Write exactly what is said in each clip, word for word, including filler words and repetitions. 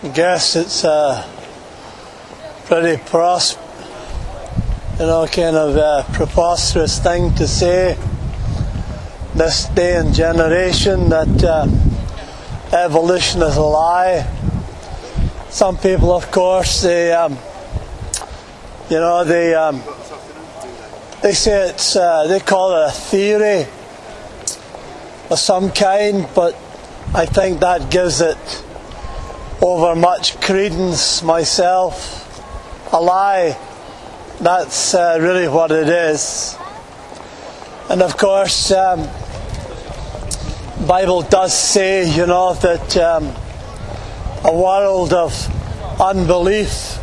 I guess it's a pretty pros, you know, kind of a preposterous thing to say this day and generation, that uh, evolution is a lie. Some people, of course, they, um, you know, they um, they say it's, uh, they call it a theory of some kind, but I think that gives it over much credence myself. A lie. That's uh, really what it is. And of course, um, the Bible does say, you know, that um, a world of unbelief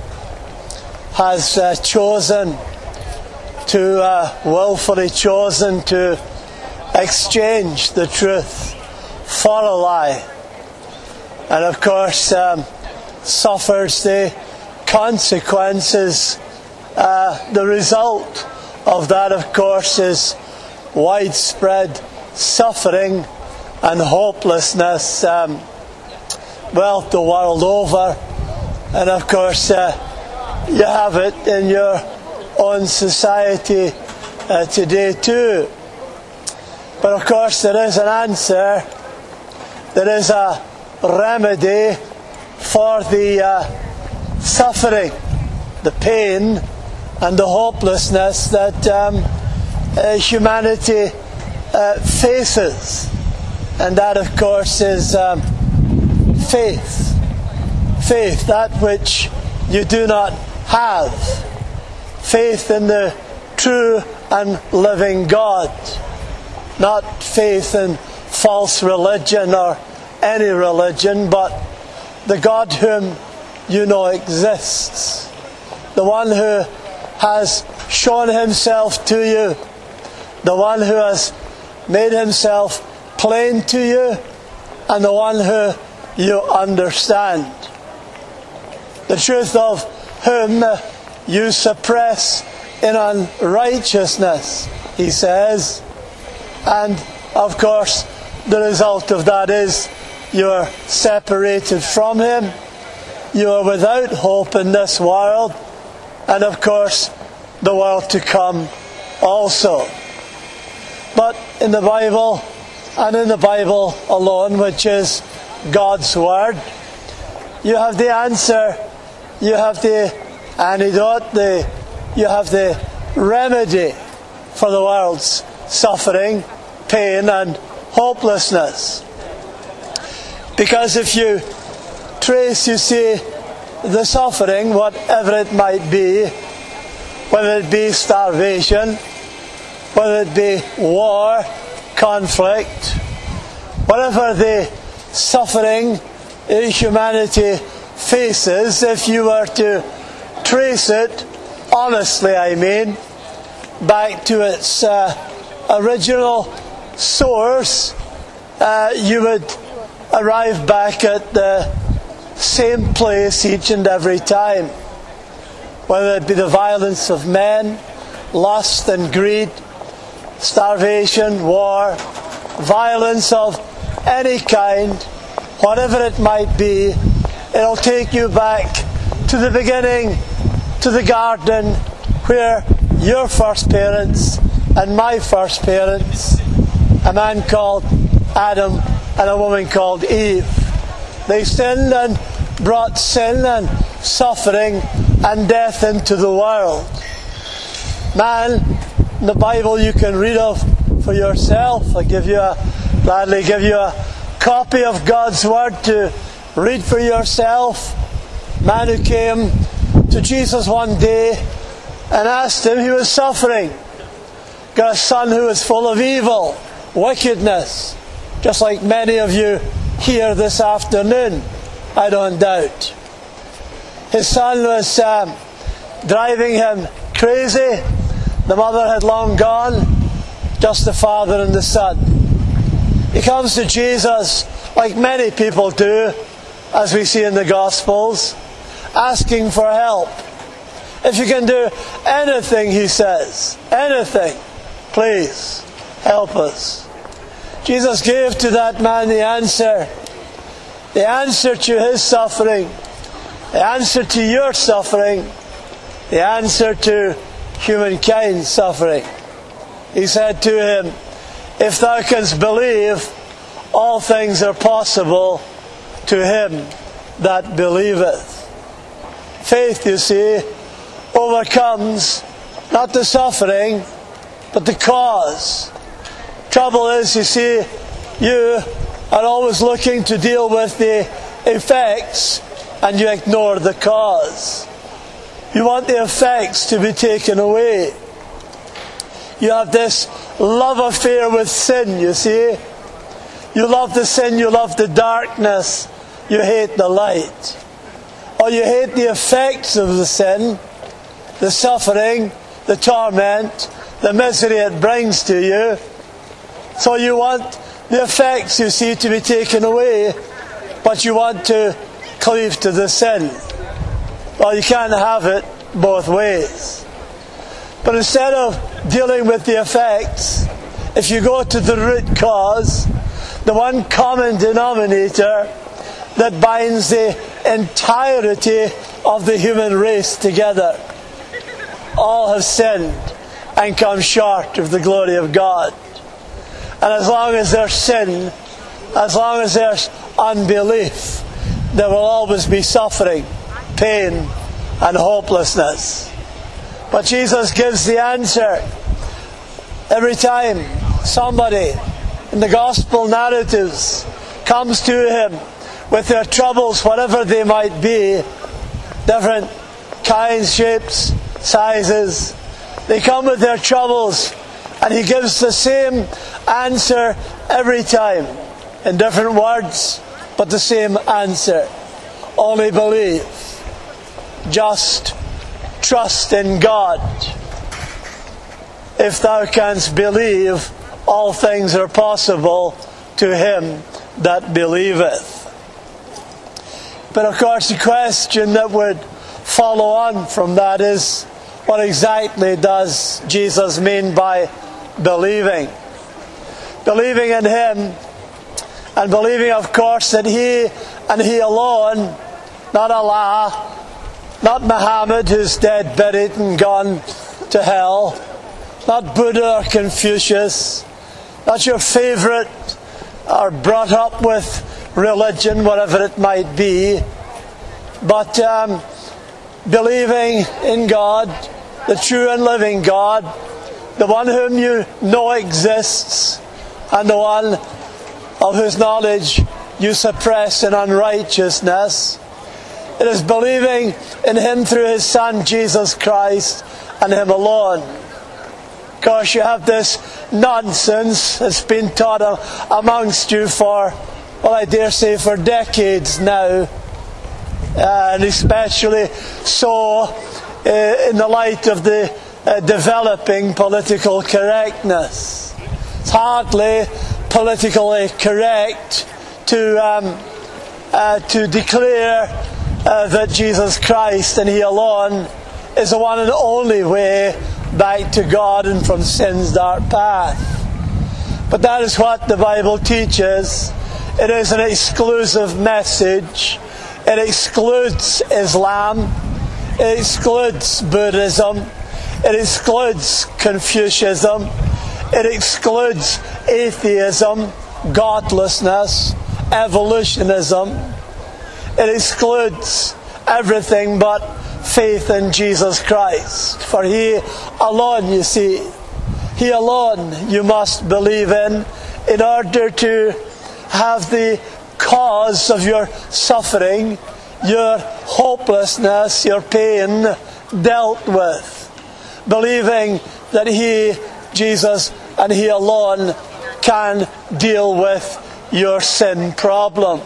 has uh, chosen to, uh, willfully chosen to exchange the truth for a lie. And of course, um, suffers the consequences. Uh, the result of that, of course, is widespread suffering and hopelessness, um, well, the world over. And of course, uh, you have it in your own society uh, today too. But of course, there is an answer. There is a remedy for the uh, suffering, the pain, and the hopelessness that um, uh, humanity uh, faces. And that, of course, is um, faith. Faith, that which you do not have. Faith in the true and living God. Not faith in false religion or any religion, but the God whom you know exists. The one who has shown himself to you. The one who has made himself plain to you. And the one who you understand. The truth of whom you suppress in unrighteousness, he says. And of course, the result of that is you are separated from him. You are without hope in this world. And of course, the world to come also. But in the Bible, and in the Bible alone, which is God's Word, you have the answer. You have the antidote. The, you have the remedy for the world's suffering, pain, and hopelessness. Because if you trace, you see, the suffering, whatever it might be, whether it be starvation, whether it be war, conflict, whatever the suffering humanity faces, if you were to trace it, honestly I mean, back to its uh, original source, uh, you would arrive back at the same place each and every time. Whether it be the violence of men, lust and greed, starvation, war, violence of any kind, whatever it might be, it'll take you back to the beginning, to the garden where your first parents and my first parents, a man called Adam and a woman called Eve, they sinned and brought sin and suffering and death into the world. Man, in the Bible you can read of for yourself. I give you a, gladly give you a copy of God's Word to read for yourself. Man who came to Jesus one day and asked him, he was suffering. Got a son who was full of evil, wickedness, just like many of you here this afternoon, I don't doubt. His son was um, driving him crazy. The mother had long gone, just the father and the son. He comes to Jesus, like many people do, as we see in the Gospels, asking for help. If you can do anything, he says, anything, please help us. Jesus gave to that man the answer. The answer to his suffering the answer to your suffering, the answer to humankind's suffering. He said to him, if thou canst believe, all things are possible to him that believeth. Faith, you see, overcomes not the suffering, but the cause. Trouble is, you see, you are always looking to deal with the effects and you ignore the cause. You want the effects to be taken away. You have this love affair with sin, you see. You love the sin, you love the darkness, you hate the light. Or you hate the effects of the sin, the suffering, the torment, the misery it brings to you. So you want the effects, you see, to be taken away, but you want to cleave to the sin. Well, you can't have it both ways. But instead of dealing with the effects, if you go to the root cause, the one common denominator that binds the entirety of the human race together, all have sinned and come short of the glory of God. And as long as there's sin, as long as there's unbelief, there will always be suffering, pain, and hopelessness. But Jesus gives the answer. Every time somebody in the gospel narratives comes to him with their troubles, whatever they might be, different kinds, shapes, sizes, they come with their troubles, and he gives the same answer every time, in different words, but the same answer. Only believe. Just trust in God. If thou canst believe, all things are possible to him that believeth. But of course the question that would follow on from that is, what exactly does Jesus mean by believing? Believing in him, and believing, of course, that he and he alone, not Allah, not Muhammad, who's dead, buried and gone to hell, not Buddha or Confucius, not your favourite or brought up with religion, whatever it might be, but um, believing in God, the true and living God, the one whom you know exists, and the one of whose knowledge you suppress in unrighteousness. It is believing in him through his Son, Jesus Christ, and him alone. Of course, you have this nonsense that's been taught amongst you for, well, I dare say for decades now, uh, and especially so uh, in the light of the uh, developing political correctness. It's hardly politically correct to um, uh, to declare uh, that Jesus Christ and he alone is the one and only way back to God and from sin's dark path. But that is what the Bible teaches. It is an exclusive message. It excludes Islam. It excludes Buddhism. It excludes Confucianism. It excludes atheism, godlessness, evolutionism. It excludes everything but faith in Jesus Christ. For he alone, you see, he alone you must believe in in order to have the cause of your suffering, your hopelessness, your pain dealt with. Believing that he, Jesus, and he alone can deal with your sin problem.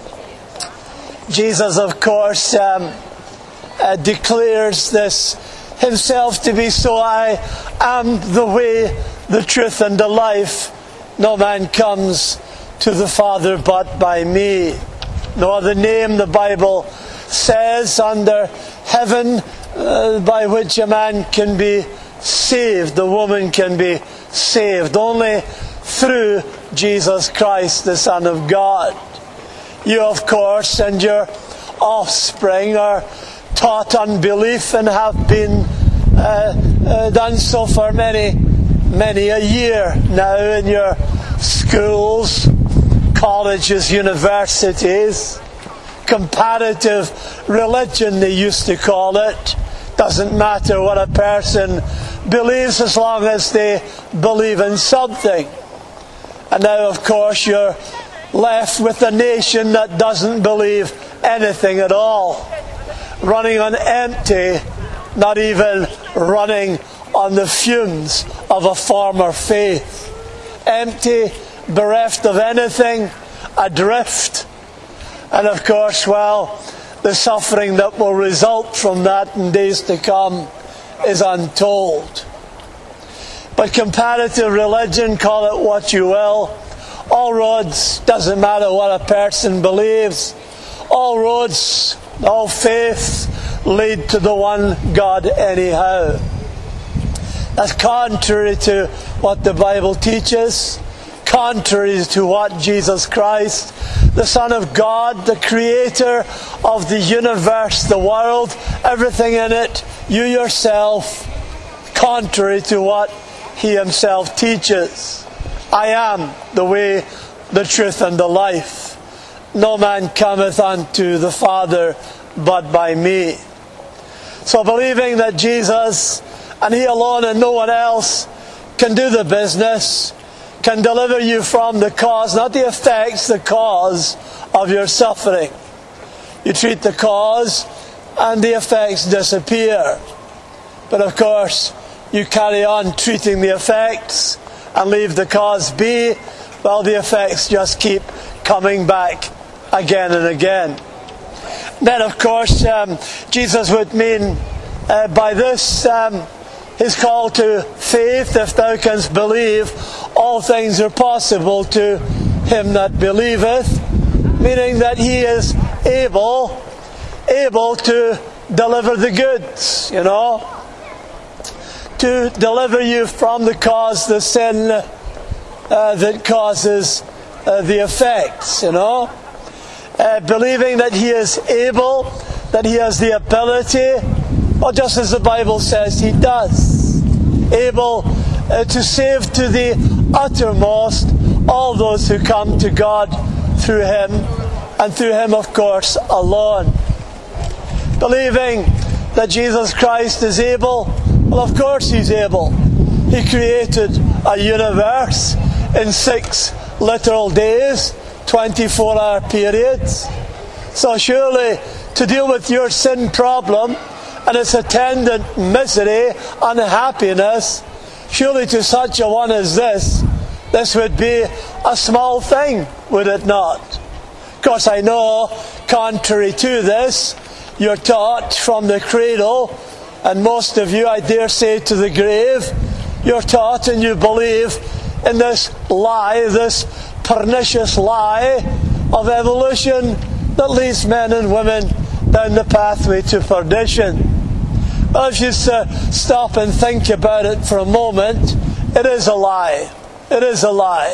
Jesus, of course, um, uh, declares this himself to be so. I am the way, the truth, and the life. No man comes to the Father but by me. No other name, the Bible says, under heaven uh, by which a man can be saved, the woman can be saved, only through Jesus Christ, the Son of God. You, of course, and your offspring are taught unbelief and have been uh, uh, done so for many, many a year now in your schools, colleges, universities. Comparative religion, they used to call it. Doesn't matter what a person believes as long as they believe in something. And now, of course, you're left with a nation that doesn't believe anything at all. Running on empty, not even running on the fumes of a former faith. Empty, bereft of anything, adrift. And of course, well, the suffering that will result from that in days to come is untold. But comparative religion, call it what you will, all roads, doesn't matter what a person believes, all roads, all faiths lead to the one God anyhow. That's contrary to what the Bible teaches, contrary to what Jesus Christ, the Son of God, the Creator of the universe, the world, everything in it, you yourself, contrary to what He Himself teaches. I am the way, the truth, and the life. No man cometh unto the Father but by me. So believing that Jesus, and He alone and no one else, can do the business, can deliver you from the cause, not the effects, the cause of your suffering. You treat the cause and the effects disappear. But of course, you carry on treating the effects and leave the cause be, while the effects just keep coming back again and again. Then of course, um, Jesus would mean uh, by this um, His call to faith. If thou canst believe, all things are possible to him that believeth, meaning that he is able, able to deliver the goods, you know, to deliver you from the cause, the sin uh, that causes uh, the effects, you know. Uh, believing that he is able, that he has the ability, or just as the Bible says he does, able uh, to save to the uttermost all those who come to God through him, and through him, of course, alone. Believing that Jesus Christ is able, well, of course he's able. He created a universe in six literal days, twenty-four hour periods. So surely to deal with your sin problem and its attendant misery, unhappiness, surely to such a one as this, this would be a small thing, would it not? Of course, I know, contrary to this, you're taught from the cradle, and most of you, I dare say, to the grave, you're taught and you believe in this lie, this pernicious lie of evolution that leads men and women down the pathway to perdition. Well, if you uh, stop and think about it for a moment, it is a lie. It is a lie.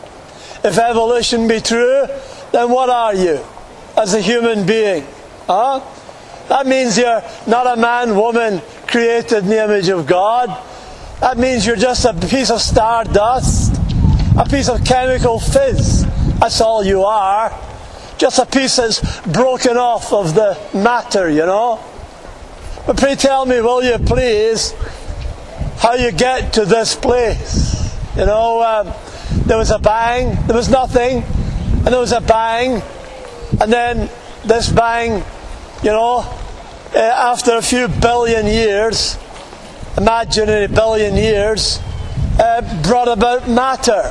If evolution be true, then what are you as a human being? Huh? That means you're not a man, woman created in the image of God. That means you're just a piece of stardust, a piece of chemical fizz. That's all you are. Just a piece that's broken off of the matter, you know. But pray tell me, will you please, how you get to this place. You know, um, there was a bang, there was nothing, and there was a bang, and then this bang, you know, uh, after a few billion years, imagine a billion years, uh, brought about matter.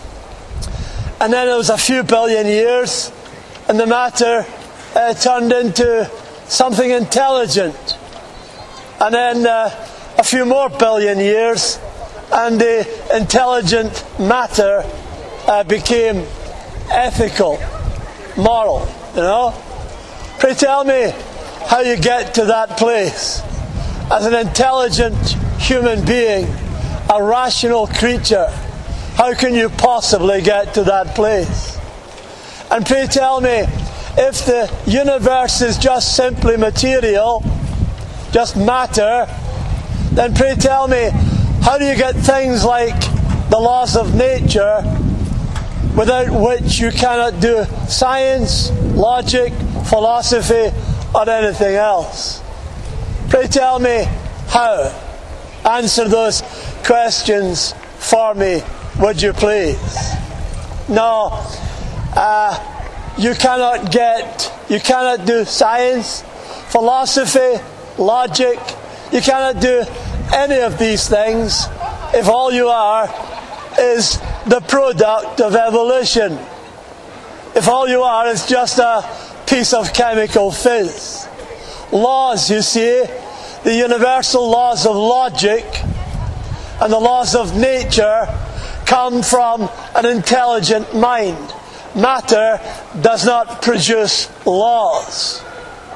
And then there was a few billion years, and the matter uh, turned into something intelligent. And then uh, a few more billion years, and the intelligent matter uh, became ethical, moral, you know. Pray tell me how you get to that place. As an intelligent human being, a rational creature, how can you possibly get to that place? And pray tell me, if the universe is just simply material, just matter, then pray tell me, how do you get things like the laws of nature, without which you cannot do science, logic, philosophy, or anything else? Pray tell me how. Answer those questions for me, would you please? No, uh, you cannot get, you cannot do science, philosophy, logic. You cannot do any of these things if all you are is the product of evolution. If all you are is just a piece of chemical fizz. Laws, you see, the universal laws of logic and the laws of nature come from an intelligent mind. Matter does not produce laws.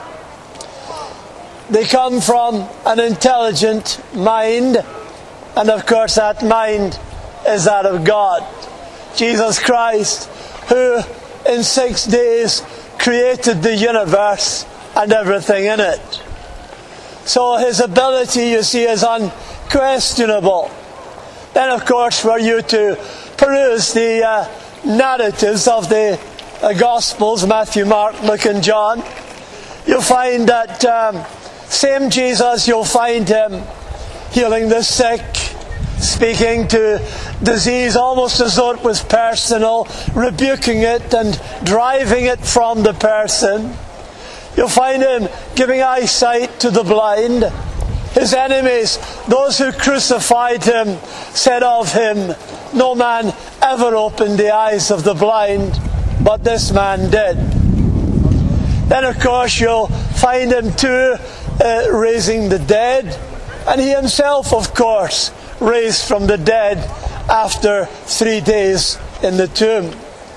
They come from an intelligent mind, and of course that mind is that of God. Jesus Christ, who in six days created the universe and everything in it. So his ability, you see, is unquestionable. Then of course were you to peruse the uh, narratives of the uh, Gospels, Matthew, Mark, Luke and John, you'll find that um, same Jesus, you'll find him healing the sick, speaking to disease almost as though it was personal, rebuking it and driving it from the person. You'll find him giving eyesight to the blind. His enemies, those who crucified him, said of him, no man ever opened the eyes of the blind, but this man did. Then of course you'll find him too uh, raising the dead, and he himself of course raised from the dead after three days in the tomb.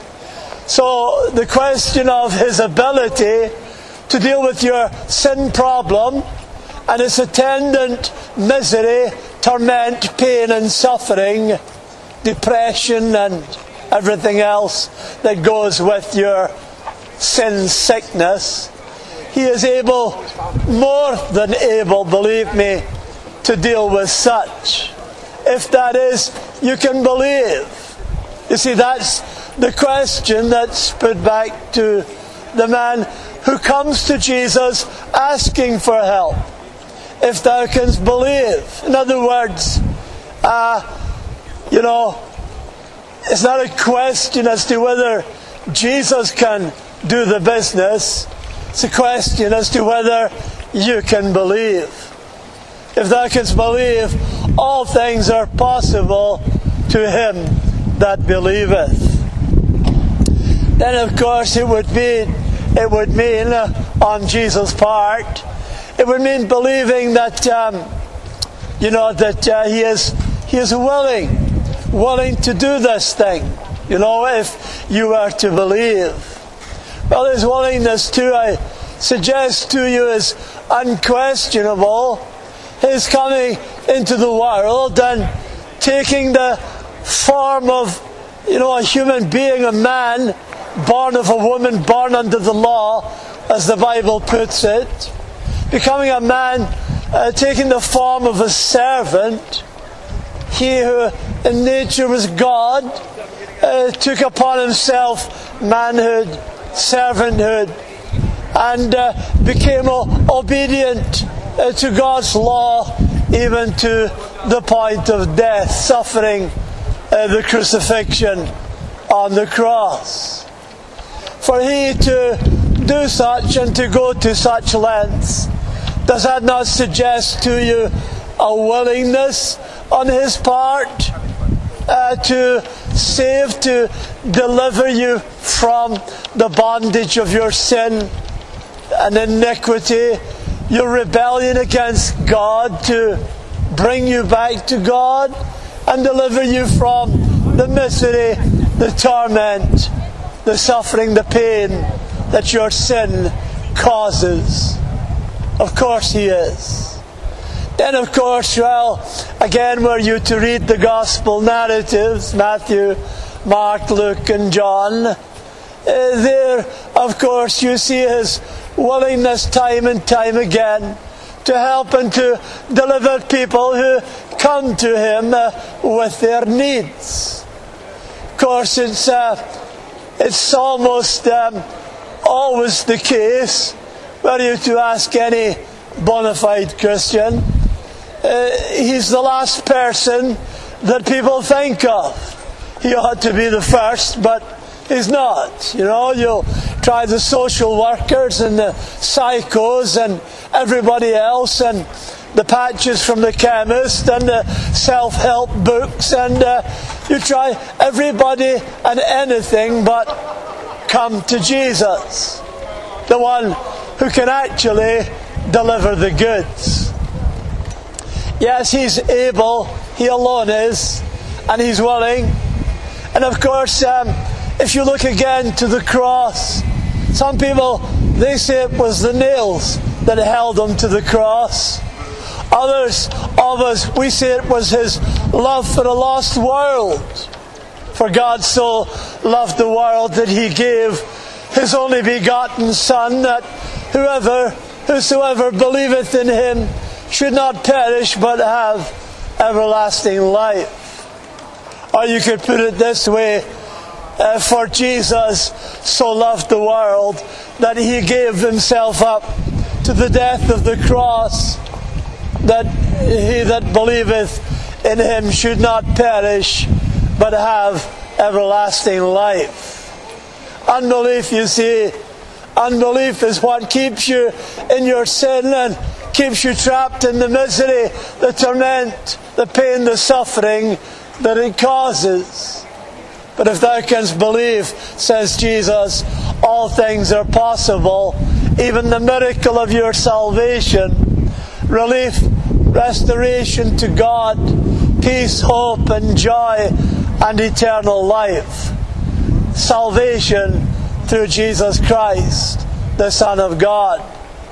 So the question of his ability to deal with your sin problem and its attendant misery, torment, pain and suffering, depression and everything else that goes with your sin sickness, he is able, more than able, believe me, to deal with such. If that is, you can believe. You see, that's the question that's put back to the man who comes to Jesus asking for help. If thou canst believe. In other words, uh, you know, it's not a question as to whether Jesus can do the business. It's a question as to whether you can believe. If thou canst believe, all things are possible to him that believeth. Then of course it would mean, it would mean uh, on Jesus' part, it would mean believing that, um, you know, that uh, he is he is willing, willing to do this thing. You know, if you were to believe. Well, his willingness to, I suggest to you, is unquestionable. His coming into the world and taking the form of, you know, a human being, a man, born of a woman, born under the law, as the Bible puts it. Becoming a man, uh, taking the form of a servant. He who in nature was God, uh, took upon himself manhood, servanthood, and uh, became o- obedient uh, to God's law, even to the point of death, suffering uh, the crucifixion on the cross. For he to do such and to go to such lengths, does that not suggest to you a willingness on his part uh, to save, to deliver you from the bondage of your sin and iniquity, your rebellion against God, to bring you back to God and deliver you from the misery, the torment, the suffering, the pain that your sin causes? Of course he is. Then of course, well, again, were you to read the Gospel narratives, Matthew, Mark, Luke and John, Uh, there, of course, you see his willingness time and time again to help and to deliver people who come to him uh, with their needs. Of course, it's uh, it's almost um, always the case, were you to ask any bona fide Christian, uh, he's the last person that people think of. He ought to be the first, but he's not. You know, you'll try the social workers and the psychos and everybody else, and the patches from the chemist and the self-help books, and uh, you try everybody and anything but come to Jesus, the one who can actually deliver the goods. Yes, he's able, he alone is, and he's willing. And of course, um, if you look again to the cross, some people, they say it was the nails that held him to the cross. Others of us, we say it was his love for a lost world. For God so loved the world that he gave his only begotten Son, that whoever, whosoever believeth in him should not perish but have everlasting life. Or you could put it this way, uh, for Jesus so loved the world that he gave himself up to the death of the cross, that he that believeth in him should not perish but have everlasting life. Unbelief, you see, unbelief is what keeps you in your sin and keeps you trapped in the misery, the torment, the pain, the suffering that it causes. But if thou canst believe, says Jesus, all things are possible, even the miracle of your salvation, relief, restoration to God, peace, hope and joy and eternal life. Salvation through Jesus Christ, the Son of God.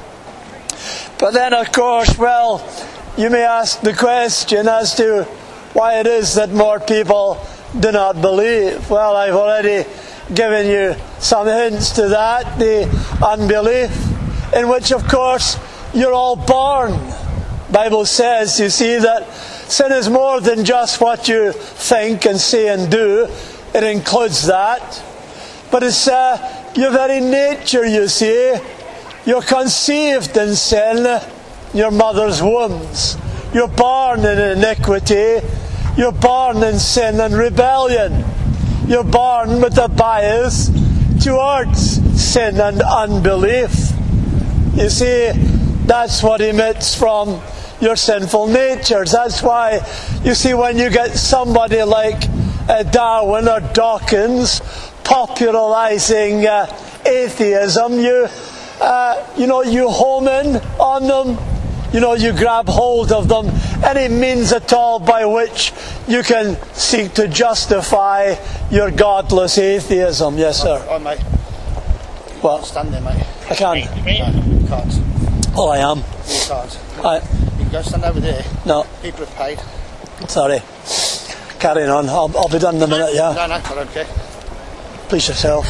But then, of course, well, you may ask the question as to why it is that more people do not believe. Well, I've already given you some hints to that. The unbelief, in which, of course, you're all born. The Bible says, you see, that sin is more than just what you think and say and do. It includes that. But it's uh, your very nature, you see. You're conceived in sin, your mother's wombs. You're born in iniquity. You're born in sin and rebellion. You're born with a bias towards sin and unbelief. You see, that's what emits from your sinful natures. That's why, you see, when you get somebody like uh, Darwin or Dawkins popularizing uh, atheism, you, uh, you know, you home in on them. You know, you grab hold of them, any means at all by which you can seek to justify your godless atheism. Yes, sir. Oh, mate. What? Stand there, mate. I can't. No, you can't. Oh, I am. You can't. I, You can go stand over there. no, People have paid. sorry. Carrying on. I'll, I'll be done in a minute, yeah. No, no, I don't care. Please yourself.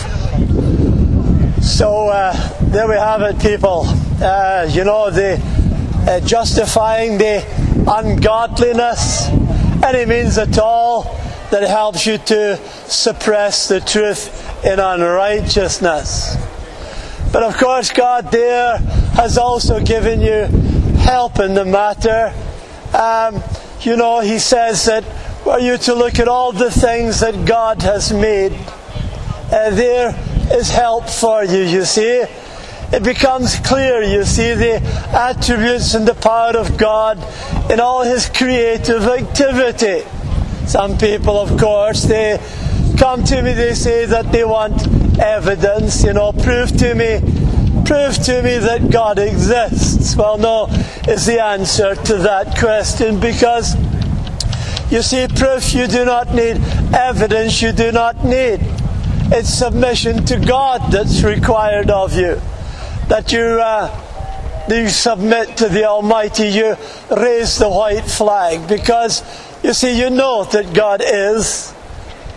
So, uh, there we have it, people. Uh, you know, the uh, justifying the ungodliness, any means at all that helps you to suppress the truth in unrighteousness. But of course, God there has also given you help in the matter. Um, you know, He says that were you to look at all the things that God has made, uh, there is help for you, you see. It becomes clear, you see, the attributes and the power of God in all His creative activity. Some people, of course, they come to me, they say that they want evidence, you know, prove to me, prove to me that God exists. Well, no, is the answer to that question, because, you see, proof you do not need, evidence you do not need. It's submission to God that's required of you. That you, uh, you submit to the Almighty, you raise the white flag, because, you see, you know that God is,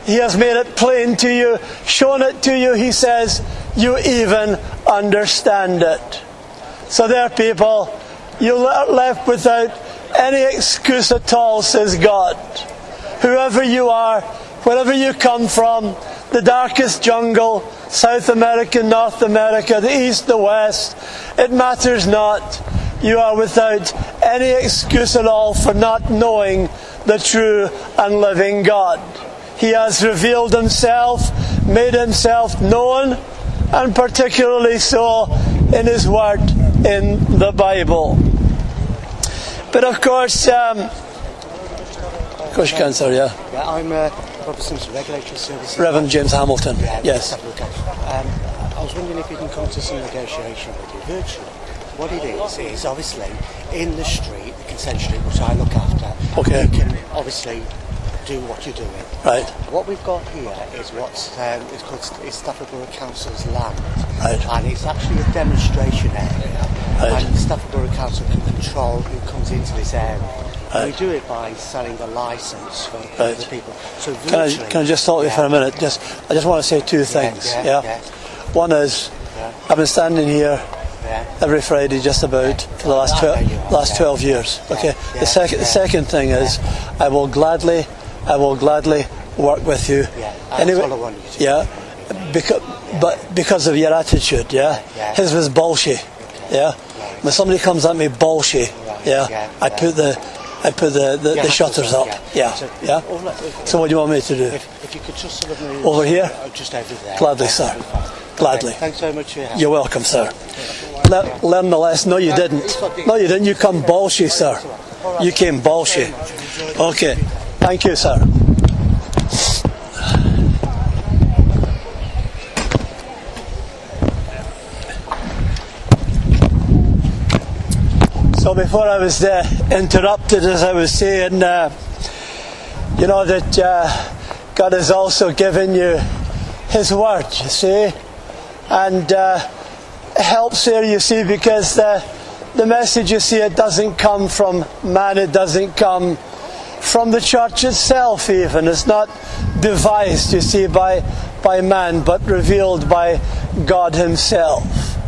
He has made it plain to you, shown it to you. He says, you even understand it. So there, people, you're left without any excuse at all, says God. Whoever you are, wherever you come from, the darkest jungle, South America, North America, the East, the West, it matters not. You are without any excuse at all for not knowing the true and living God. He has revealed himself, made himself known, and particularly so in his word in the Bible. But of course, um, of course you can, sir, yeah. Yeah, I'm uh, Robertson's Regulatory Services. Reverend James Hamilton, yeah, yes. Um, I was wondering if you can come to some negotiation with you virtually. What it is, is obviously in the street, the consent street, which I look after, okay. You can obviously do what you're doing. Right. What we've got here is what's um, is called is Stafford Borough Council's land. Right. And it's actually a demonstration area. Right. And Stafford Borough Council can control who comes into this area. Right. We do it by selling a licence for right. the people. So can I can I just stop you yeah. for a minute? Just I just want to say two things. Yeah. yeah? yeah, yeah. One is yeah. I've been standing here yeah. every Friday just about for the last twelve last twelve years. Okay. Yeah. The second yeah. the second thing is I will gladly I will gladly work with you. Yeah. That's Anyway, all I want you to yeah. Because but because of your attitude, yeah. yeah. His was bullshit. Okay. Yeah. Right. When somebody comes at me bullshit, Right. yeah, yeah, I yeah. put the I put the, the, Yeah, the shutters up. yeah. Yeah. So, Yeah. all that- if- So what do you want me to do? If, if you could just sort of move Over here? uh, just over there. Gladly, That's sir. that'd be fine. Gladly. Okay, thanks very much for your help. You're welcome, sir. Le- learn the lesson. No, you didn't. No, you didn't. You come bullshit, sir. You came bullshit. Okay. Thank you, sir. So before I was uh, interrupted, as I was saying, uh, you know that uh, God has also given you His Word, you see, and uh, it helps here, you see, because the, the message, you see, it doesn't come from man, it doesn't come from the church itself even. It's not devised, you see, by, by man, but revealed by God Himself.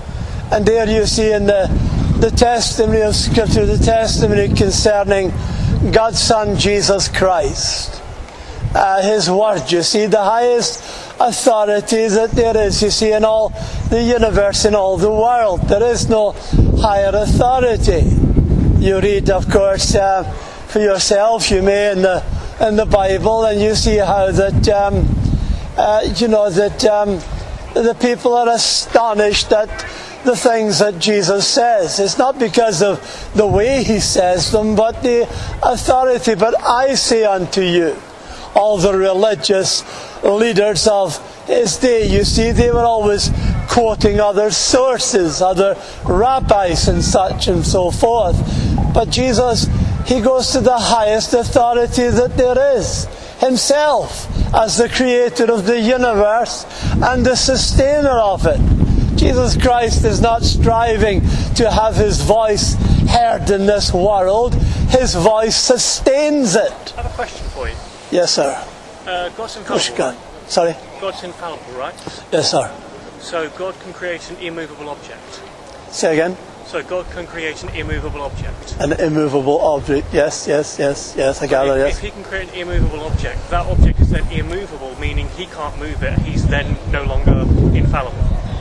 And there you see in the the testimony of Scripture, the testimony concerning God's Son, Jesus Christ. Uh, His Word, you see, the highest authority that there is, you see, in all the universe, in all the world. There is no higher authority. You read, of course, uh, for yourself, you may, in the, in the Bible, and you see how that, um, uh, you know, that um, the people are astonished at the things that Jesus says. It's not because of the way He says them, but the authority. But I say unto you, all the religious leaders of His day, you see, they were always quoting other sources, other rabbis and such and so forth. But Jesus, He goes to the highest authority that there is, Himself, as the creator of the universe and the sustainer of it. Jesus Christ is not striving to have His voice heard in this world. His voice sustains it. I have a question for you. Yes, sir. Uh, God's Of course you infallible. can. Right? Sorry? God's infallible, right? Yes, sir. So God can create an immovable object. Say again. So God can create an immovable object. An immovable object. Yes, yes, yes, yes, I gather, if, yes. if He can create an immovable object, that object is then immovable, meaning He can't move it. He's then no longer infallible.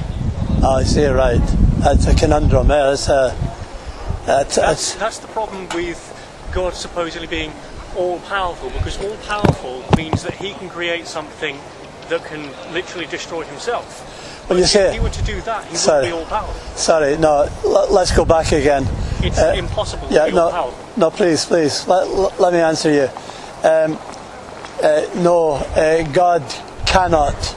Oh, I see, right. That's a conundrum. Yeah, that's a, that's, That's, that's, that's the problem with God supposedly being all-powerful, because all-powerful means that He can create something that can literally destroy Himself. when you If say He were to do that, He Sorry. wouldn't be all-powerful. Sorry, no, l- let's go back again. It's Uh, impossible Yeah, to be no, all-powerful. no, please, please, let, let- let me answer you. Um, uh, no, uh, God cannot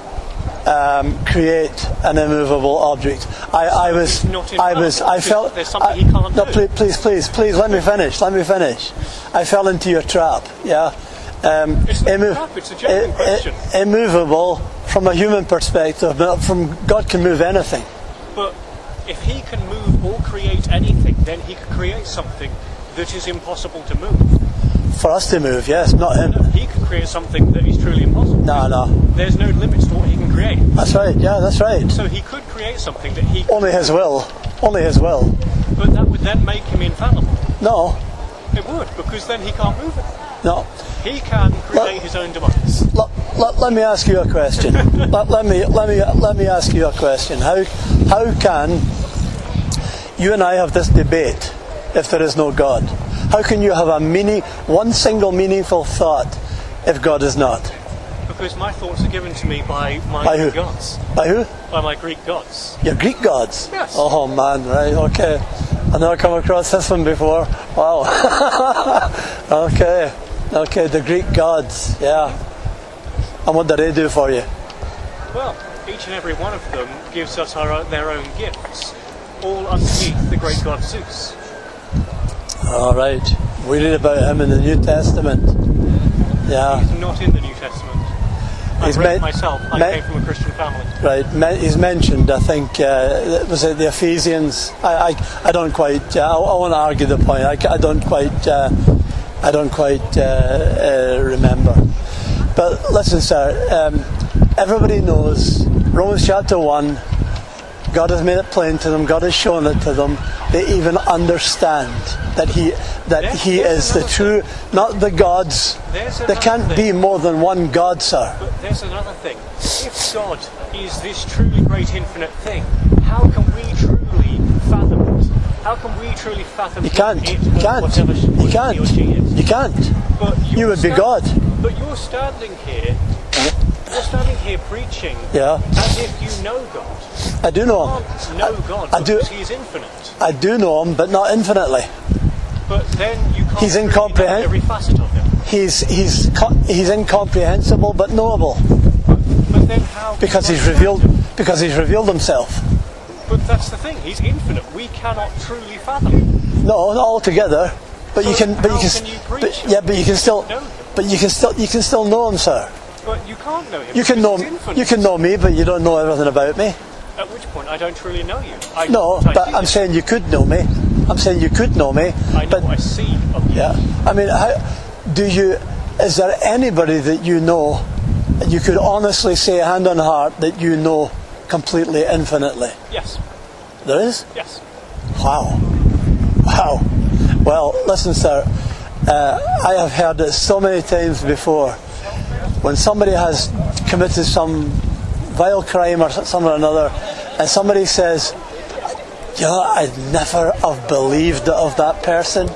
um, create an immovable object. I, I was, It's not I was, I infallible, felt. there's something I- he can't no, do. please, please, please, please, let me finish. Let me finish. I fell into your trap. Yeah. Um, It's not a immo- trap, it's a genuine i- i- question. immovable from a human perspective, but from God can move anything. But if He can move or create anything, then He could create something that is impossible to move. For us to move, yes, not him. He could create something that is truly impossible. No, no. There's no limits to what he can create. That's right, yeah, that's right. So he could create something that he... Only his will. Only his will. But that would then make him infallible. No, It would, because then he can't move it. no. He can create his own device. Let, let, let me ask you a question. let, let me let me let me ask you a question. How how can you and I have this debate if there is no God? How can you have a meaning, one single meaningful thought if God is not? Because my thoughts are given to me by my By who? Greek gods. By who? By my Greek gods. Your Greek gods? Yes. Oh man, right, okay. I've never come across this one before. Wow. okay. Okay, the Greek gods, yeah. And what do they do for you? Well, each and every one of them gives us our, their own gifts, all underneath the great god Zeus. All right. We read about him in the New Testament. Yeah. He's not in the New Testament. I He's read meant- it myself. I meant- came from a Christian family. Right, me- he's mentioned. I think uh, was it the Ephesians? I, I, I don't quite. Uh, I, I want to argue the point. I, I don't quite. Uh, I don't quite uh, uh, remember. But listen, sir. Um, everybody knows Romans chapter one. God has made it plain to them. God has shown it to them. They even understand that He that There- He there's is the another true, not the gods. There's There another can't thing. be more than one God, sir. But there's another thing. If God is this truly great infinite thing, how can we truly fathom it? How can we truly fathom You can't. it? You can't. Whatever she, You what can't. he or she is? You can't. But You you're would be stand- God. But you're standing here. You're standing here preaching Yeah. as if you know God. I do know You Him. can't know God I do- because He is infinite. I do know Him, but not infinitely. But then you can't He's really know incomprehend- every facet of Him. He's he's co- he's incomprehensible but knowable But then how? can because you He's understand revealed Him? because He's revealed Himself. But that's the thing. He's infinite. We cannot truly fathom Him. No, not altogether. But you So can. But you how can. can you but, preach yeah, but you can still. know Him? But you can still. You can still know Him, sir. But you can't know Him. You can know. because He's infinite. You can know me, but you don't know everything about me. At which point, I don't truly know you. I No, know what I but see I'm of saying you could know me. I'm saying you could know me. you. I know but what I see of you. yeah, I mean, how do you? Is there anybody that you know that you could honestly say, hand on heart, that you know completely, infinitely? Yes. There is. Yes. Wow. Wow. Well, listen, sir. Uh, I have heard it so many times before. When somebody has committed some vile crime or something or another, and somebody says, you know, I'd never have believed of that person.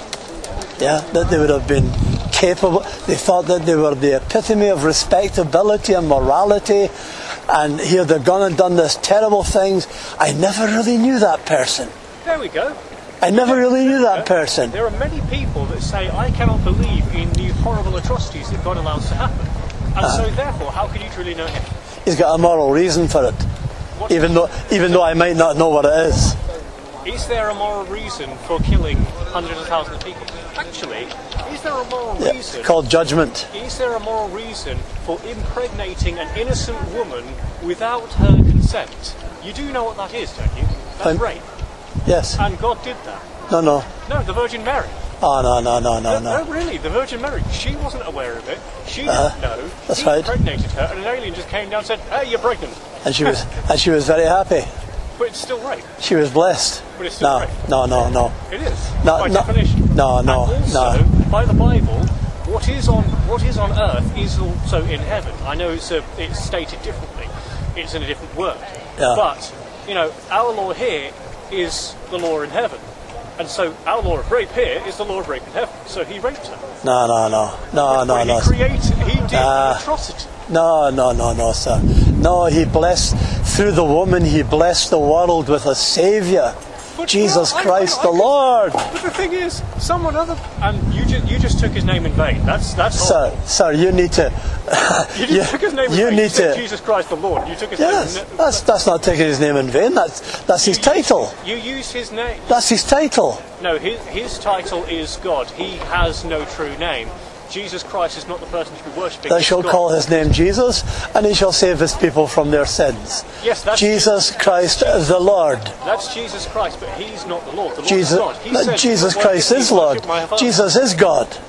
Yeah, that they would have been capable. They thought that they were the epitome of respectability and morality. And here they've gone and done this terrible things. I never really knew that person. There we go. I never really knew that person. There are many people that say, I cannot believe in the horrible atrocities that God allows to happen. And Uh-huh. so, therefore, how can you truly know Him? He's got a moral reason for it, What, even though even though I might not know what it is. Is there a moral reason for killing hundreds of thousands of people? Actually, is there a moral Yeah, reason? called judgment. Is there a moral reason for impregnating an innocent woman without her consent? You do know what that is, don't you? That's Um, rape. Yes. And God did that. No, no. No, the Virgin Mary. Oh, no, no, no, no, No, no. really, the Virgin Mary. She wasn't aware of it. She didn't Uh, know. that's he right. impregnated her, and an alien just came down and said, "Hey, you're pregnant." And she was and she was very happy. But it's still rape. She was blessed. But it's still No, rape. no, no, no. It is No, by no, definition. no, no, and also, no. by the Bible, what is on what is on earth is also in heaven. I know it's a, it's stated differently. It's in a different word. Yeah. But you know, our law here is the law in heaven, and so our law of rape here is the law of rape in heaven. So he raped her. No, no, no, no, no, he no. created. He did Ah. the atrocity. No, no, no, no, sir. No, he blessed, through the woman, he blessed the world with a Saviour. But, Jesus well, I- Christ I- I the could- Lord. But the thing is, someone other and you just you just took his name in vain. That's that's Sir, horrible. sir, you need to... You just took his name in you vain. need you said to... Jesus Christ the Lord. You took his Yes, name. in- that's, that's not taking his name in vain. That's, that's his title. You used his name. That's his title. No, his his title is God. He has no true name. Jesus Christ is not the person to be worshipping. Thou He's shalt God. call his name Jesus, and he shall save his people from their sins. Yes, that's Jesus Christ the Lord. That's Jesus Christ, but he's not the Lord. The Lord Jesus, is God. He said, Jesus "Worship Christ me, is Lord. worship my Father." Jesus is God.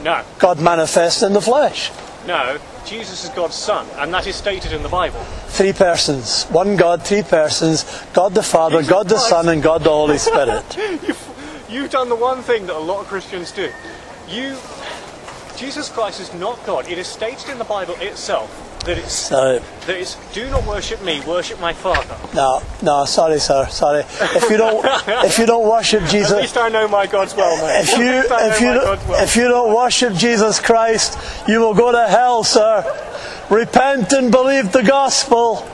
No. God manifest in the flesh. No, Jesus is God's Son, and that is stated in the Bible. Three persons. One God, three persons. God the Father, Jesus God the Christ. Son, and God the Holy Spirit. you've, you've done the one thing that a lot of Christians do. You, Jesus Christ is not God. It is stated in the Bible itself that it's, So, that it's do not worship me, worship my Father. no, no, sorry, sir, sorry. If you don't, if you don't worship At Jesus, least I know my God's well, mate. if you, At least I if know you, my don't- God's well. if you don't worship Jesus Christ, you will go to hell, sir. Repent and believe the gospel.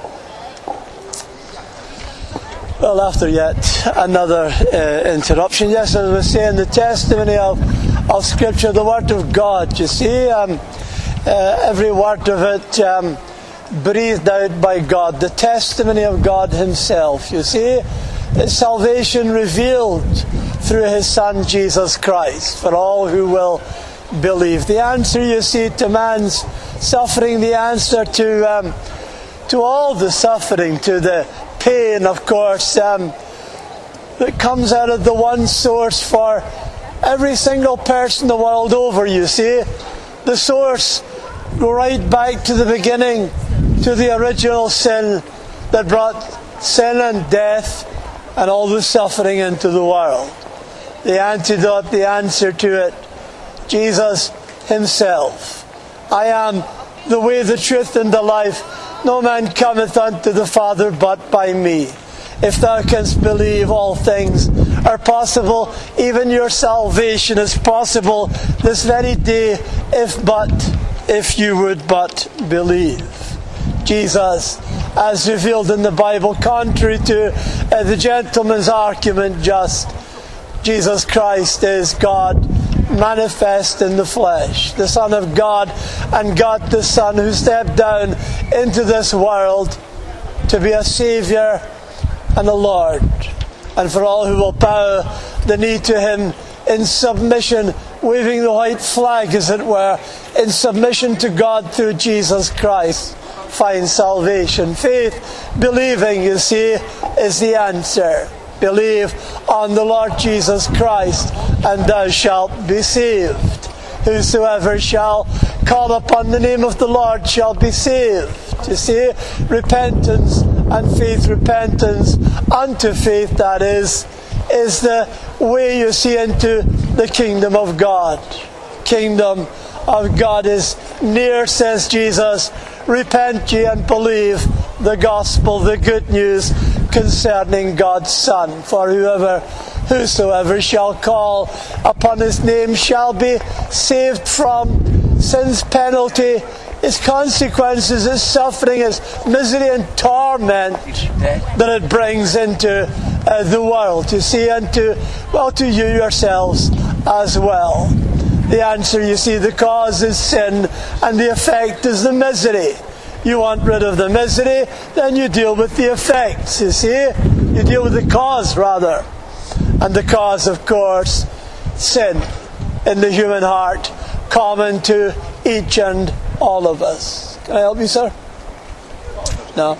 Well, after yet another uh, interruption, yes, as I was saying, the testimony of, of Scripture, the Word of God, you see, um, uh, every word of it um, breathed out by God, the testimony of God Himself, you see, His salvation revealed through His Son Jesus Christ for all who will believe. The answer, you see, to man's suffering, the answer to um, to all the suffering, to the pain, of course, um, that comes out of the one source for every single person the world over, you see. The source, go right back to the beginning, to the original sin that brought sin and death and all the suffering into the world. The antidote, the answer to it, Jesus Himself. I am the way, the truth, and the life. No man cometh unto the Father but by me. If thou canst believe, all things are possible. Even your salvation is possible this very day, if but, if you would but believe. Jesus, as revealed in the Bible, contrary to uh, the gentleman's argument just, Jesus Christ is God manifest in the flesh, the Son of God, and God the Son, who stepped down into this world to be a Saviour and a Lord, and for all who will bow the knee to Him in submission, waving the white flag, as it were, in submission to God through Jesus Christ, find salvation. Faith, believing, you see, is the answer. Believe on the Lord Jesus Christ, and thou shalt be saved. Whosoever shall call upon the name of the Lord shall be saved. You see, repentance and faith, repentance unto faith, that is, is the way, you see, into the kingdom of God. Kingdom of God is near, says Jesus. Repent ye and believe the gospel, the good news concerning God's Son. For whoever, whosoever shall call upon His name shall be saved from sin's penalty, its consequences, its suffering, its misery and torment that it brings into uh, the world. You see, and to, well, to you yourselves as well. The answer, you see, the cause is sin, and the effect is the misery. You want rid of the misery, then you deal with the effects, you see. You deal with the cause, rather. And the cause, of course, sin in the human heart, common to each and all of us. Can I help you, sir? No?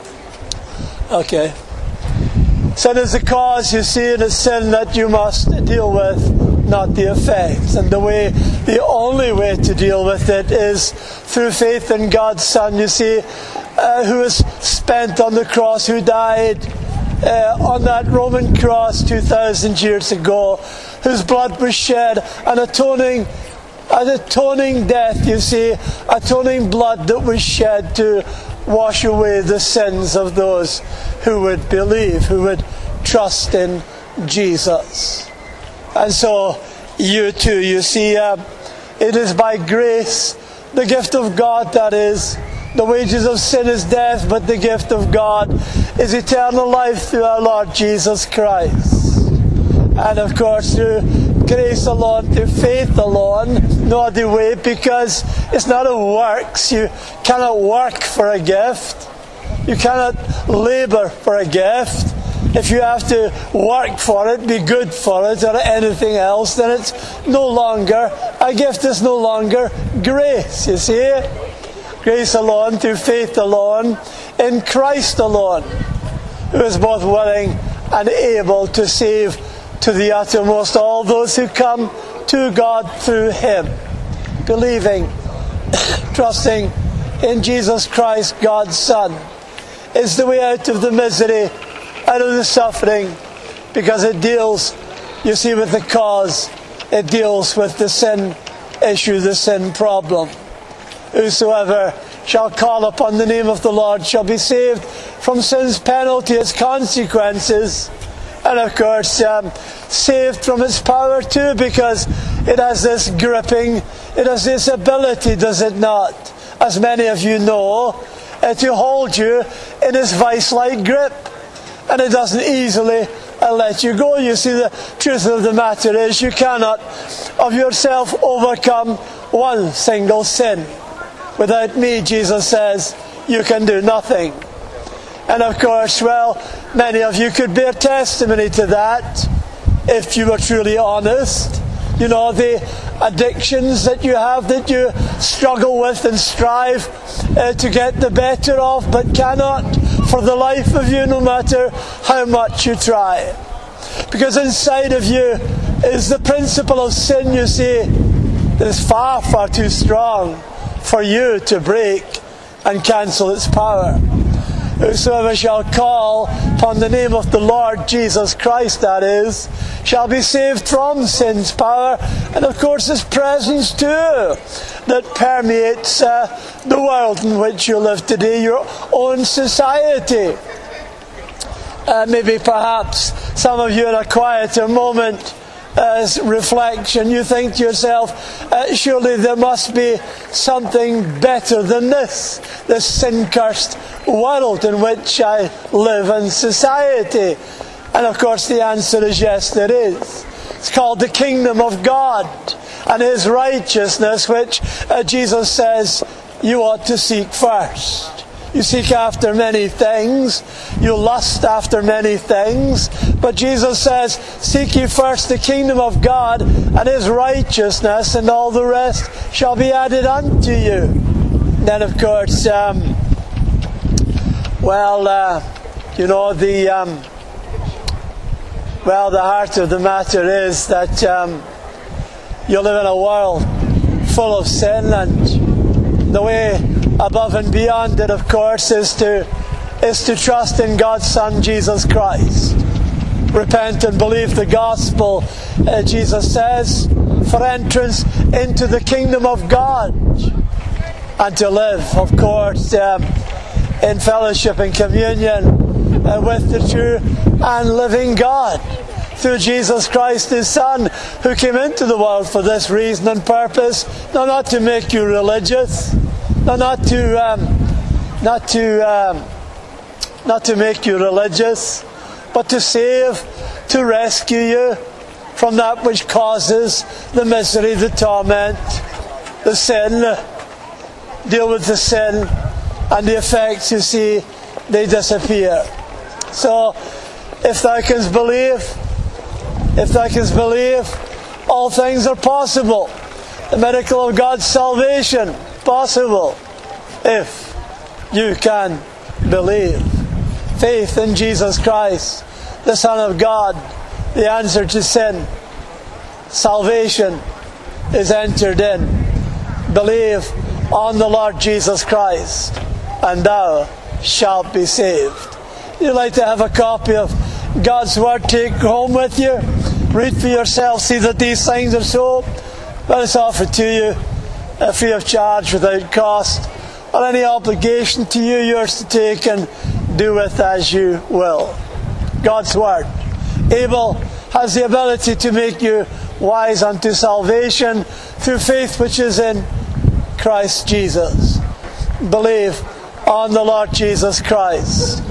Okay. Sin is the cause, you see, and it's sin that you must deal with, not the effects. And the way, the only way to deal with it is through faith in God's Son, you see, uh, who was spent on the cross, who died uh, on that Roman cross two thousand years ago, whose blood was shed, an atoning, an atoning death, you see, atoning blood that was shed to wash away the sins of those who would believe, who would trust in Jesus. And so, you too, you see, uh, it is by grace, the gift of God, that is. The wages of sin is death, but the gift of God is eternal life through our Lord Jesus Christ. And of course, through grace alone, through faith alone, no other way, because it's not a works. You cannot work for a gift. You cannot labour for a gift. If you have to work for it, be good for it, or anything else, then it's no longer, a gift is no longer grace, you see. Grace alone, through faith alone, in Christ alone, who is both willing and able to save to the uttermost all those who come to God through Him. believing, trusting in Jesus Christ, God's Son, is the way out of the misery, out of the suffering, because it deals, you see, with the cause. It deals with the sin issue, the sin problem. Whosoever shall call upon the name of the Lord shall be saved from sin's penalty, its consequences, and of course um, saved from its power too, because it has this gripping, it has this ability, does it not, as many of you know, uh, to hold you in its vice-like grip, and it doesn't easily uh, let you go. You see, the truth of the matter is you cannot of yourself overcome one single sin. Without me, Jesus says, you can do nothing. And of course, well, many of you could bear testimony to that if you were truly honest. You know, the addictions that you have, that you struggle with and strive uh, to get the better of, but cannot for the life of you, no matter how much you try. Because inside of you is the principle of sin, you see, that is far, far too strong for you to break and cancel its power. Whosoever shall call upon the name of the Lord Jesus Christ, that is, shall be saved from sin's power, and of course His presence too, that permeates uh, the world in which you live today, your own society. Uh, maybe perhaps some of you in a quieter moment, as reflection, you think to yourself, uh, surely there must be something better than this, this sin-cursed world in which I live in society. And of course the answer is yes, there is. It's called the kingdom of God and His righteousness, which uh, Jesus says you ought to seek first. You seek after many things, you lust after many things, but Jesus says, seek ye first the kingdom of God and His righteousness, and all the rest shall be added unto you. Then of course, um, well, uh, you know, the um, well, the heart of the matter is that um, you live in a world full of sin, and the way above and beyond it, of course, is to is to trust in God's Son, Jesus Christ. Repent and believe the gospel, uh, Jesus says, for entrance into the kingdom of God, and to live, of course, um, in fellowship and communion uh, with the true and living God, through Jesus Christ, His Son, who came into the world for this reason and purpose, no, not to make you religious, no, not to, um, not to, um, not to make you religious, but to save, to rescue you from that which causes the misery, the torment, the sin. Deal with the sin, and the effects, you see, they disappear. So, if thou canst believe, if thou canst believe, all things are possible. The miracle of God's salvation, possible, if you can believe. Faith in Jesus Christ, the Son of God, the answer to sin. Salvation is entered in. Believe on the Lord Jesus Christ, and thou shalt be saved. You'd like to have a copy of God's Word, take home with you, read for yourself, see that these things are so. Well, it's offered to you uh, free of charge, without cost, or any obligation to you, yours to take and do with as you will. God's Word, able, has the ability to make you wise unto salvation through faith which is in Christ Jesus. Believe on the Lord Jesus Christ,